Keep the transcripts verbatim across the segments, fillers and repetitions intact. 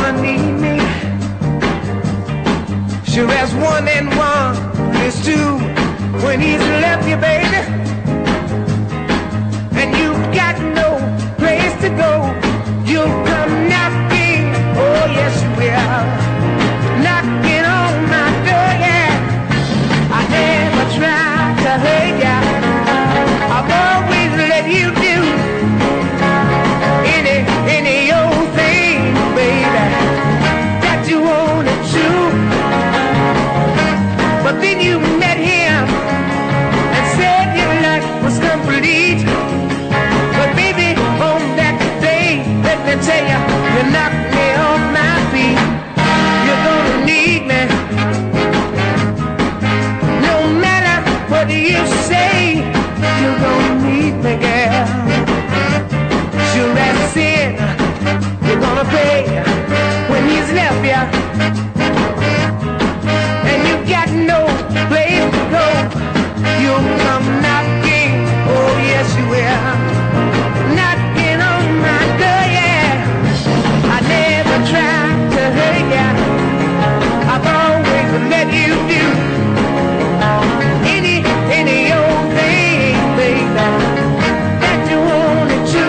gonna need me. Sure as one and one is two when he's left you, baby, and you've got no place to go. You'll come knocking, oh yes you will, knocking on my door, yeah. I never tried to hurt ya, I've always let you do any, any old thing, baby, that you wanted to. But then you met him and said your life was complete. But baby, on that day, let me tell you, you knocked me off my feet. You're gonna need me, no matter what you say. You're gonna need me, girl. Sure as sin, you're gonna pay when he's left you, and you got no place to go. You'll come knocking, oh yes you will, knocking on my door, yeah. I never tried to hurt ya, I've always let you do any, any old thing, baby, that you wanted to.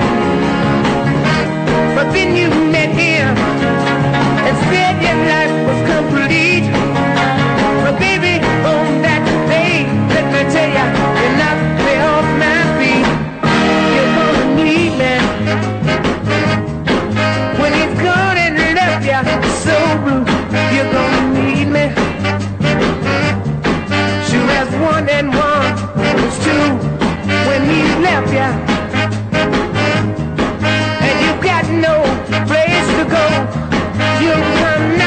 But then you met him and said your life was complete. But baby, on that day, let me tell ya, you knocked me off my feet. You're gonna need me when he's gone and left ya so blue. You're gonna need me. Sure as one and one was two when he left ya, and you've got no place to go. You'll come